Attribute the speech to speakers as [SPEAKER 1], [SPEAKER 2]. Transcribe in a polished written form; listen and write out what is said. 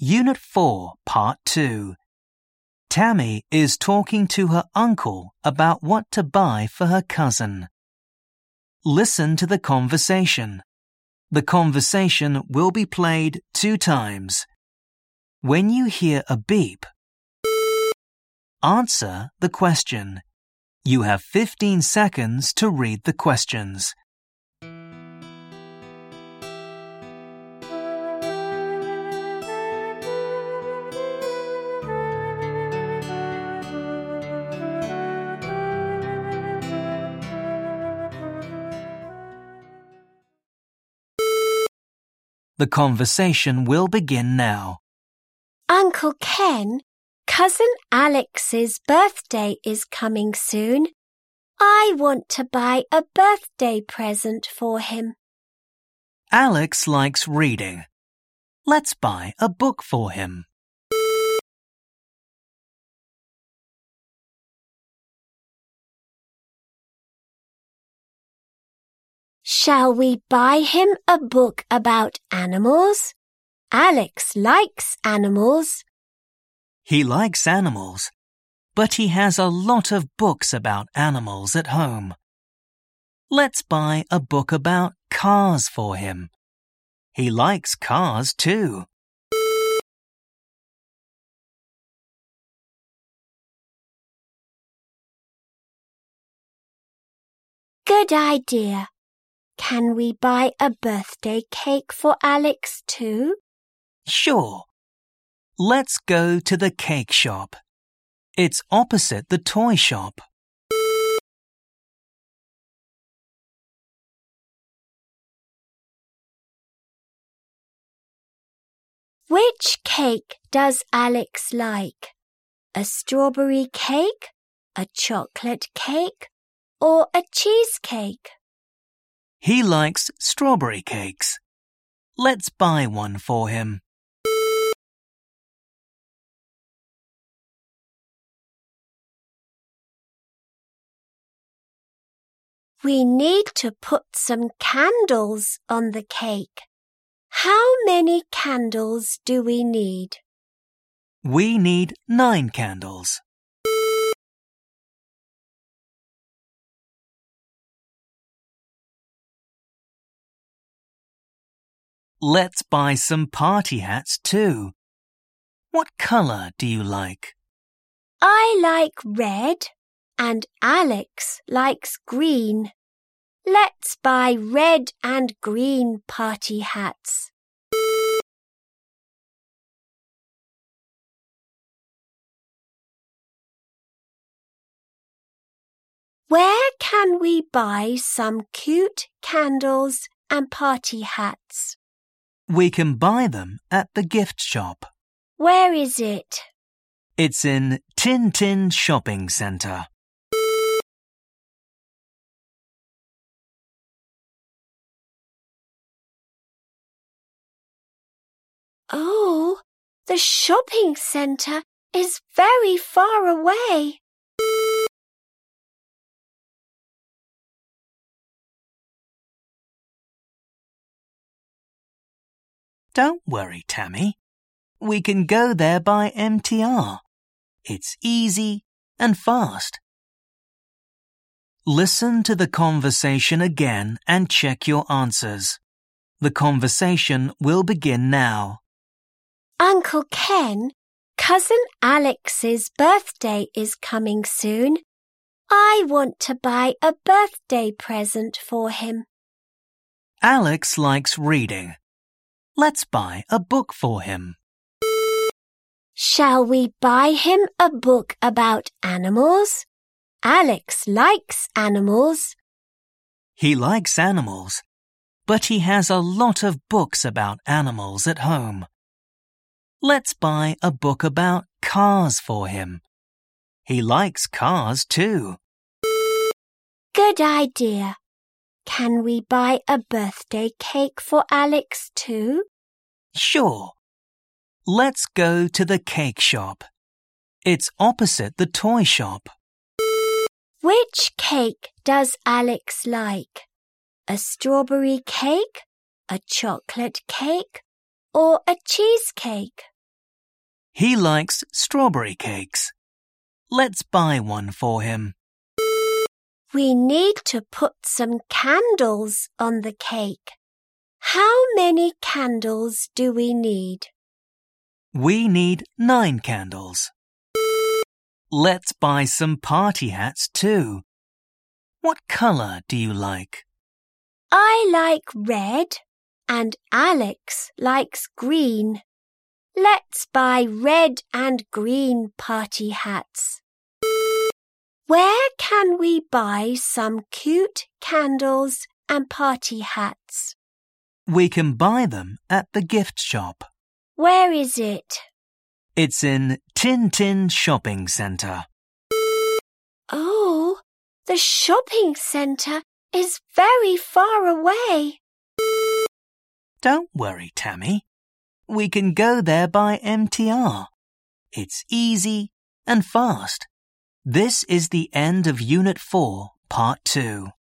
[SPEAKER 1] Unit 4, Part 2. Tammy is talking to her uncle about what to buy for her cousin. Listen to the conversation. The conversation will be played 2 times. When you hear a beep, answer the question. You have 15 seconds to read the questions. The conversation will begin now.
[SPEAKER 2] Uncle Ken, Cousin Alex's birthday is coming soon. I want to buy a birthday present for him.
[SPEAKER 1] Alex likes reading. Let's buy a book for him.
[SPEAKER 2] Shall we buy him a book about animals? Alex likes animals.
[SPEAKER 1] He likes animals, but he has a lot of books about animals at home. Let's buy a book about cars for him. He likes cars too.
[SPEAKER 2] Good idea. Can we buy a birthday cake for Alex too?
[SPEAKER 1] Sure. Let's go to the cake shop. It's opposite the toy shop.
[SPEAKER 2] Which cake does Alex like? A strawberry cake, a chocolate cake, or a cheesecake?
[SPEAKER 1] He likes strawberry cakes. Let's buy one for him.
[SPEAKER 2] We need to put some candles on the cake. How many candles do we need?
[SPEAKER 1] We need 9 candles. Let's buy some party hats too. What color do you like?
[SPEAKER 2] I like red and Alex likes green. Let's buy red and green party hats. Where can we buy some cute candles and party hats?
[SPEAKER 1] We can buy them at the gift shop.
[SPEAKER 2] Where is it?
[SPEAKER 1] It's in Tin Tin Shopping Centre.
[SPEAKER 2] Oh, the shopping centre is very far away.
[SPEAKER 1] Don't worry, Tammy. We can go there by MTR. It's easy and fast. Listen to the conversation again and check your answers. The conversation will begin now.
[SPEAKER 2] Uncle Ken, Cousin Alex's birthday is coming soon. I want to buy a birthday present for him.
[SPEAKER 1] Alex likes reading. Let's buy a book for him.
[SPEAKER 2] Shall we buy him a book about animals? Alex likes animals.
[SPEAKER 1] He likes animals, but he has a lot of books about animals at home. Let's buy a book about cars for him. He likes cars too.
[SPEAKER 2] Good idea. Can we buy a birthday cake for Alex too?
[SPEAKER 1] Sure. Let's go to the cake shop. It's opposite the toy shop.
[SPEAKER 2] Which cake does Alex like? A strawberry cake, a chocolate cake, or a cheesecake?
[SPEAKER 1] He likes strawberry cakes. Let's buy one for him.
[SPEAKER 2] We need to put some candles on the cake. How many candles do we need?
[SPEAKER 1] We need 9 candles. Let's buy some party hats too. What colour do you like?
[SPEAKER 2] I like red and Alex likes green. Let's buy red and green party hats. Where can we buy some cute candles and party hats?
[SPEAKER 1] We can buy them at the gift shop.
[SPEAKER 2] Where is it?
[SPEAKER 1] It's in Tin Tin Shopping Centre.
[SPEAKER 2] Oh, the shopping centre is very far away.
[SPEAKER 1] Don't worry, Tammy. We can go there by MTR. It's easy and fast. This is the end of Unit 4, Part 2.